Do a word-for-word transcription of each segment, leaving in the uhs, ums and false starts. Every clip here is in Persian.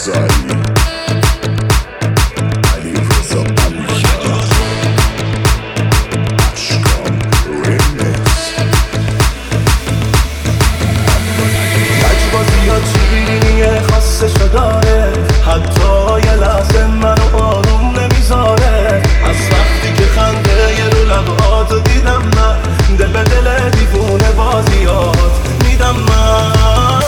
رضایی علی رضا قمیشا اشکان ریمیکس. لجبازی ها چیزیه خاصشو داره، حتی یه لحظه منو آروم نمیذاره. از وقتی که خنده یه رو لباتو دیدم من، دل به دل دیوونه بازیات میدم من.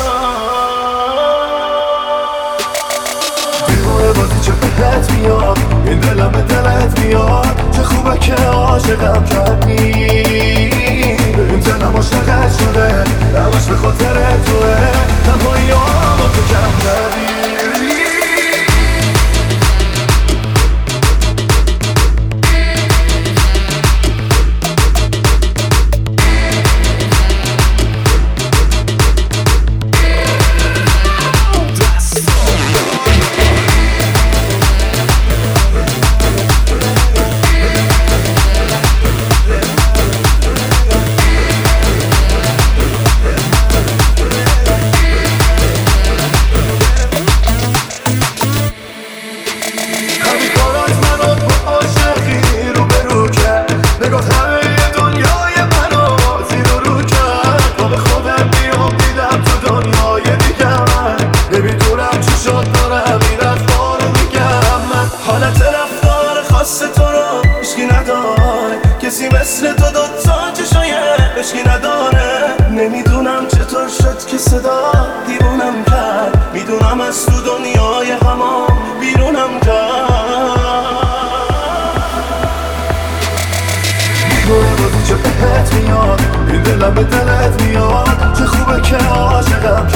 دیوونه بازی چه بهت میاد، این دلم به دلت میاد. چه خوبه که عاشقم کردی، این دلم عاشقت شده، همش به خاطر توه. تنهایی ها با تو کم کردی. حالت رفتار خاص تو رو هیچکی نداره، کسی مثل تو دوتا چشای عشقی نداره. نمیدونم چطور شد که صدا دیوونم کرد، میدونم از تو دنیای غمام بیرونم کرد. میگوه بودی چه بهت میاد، این دلم به دلت میاد. چه خوبه که عاشقم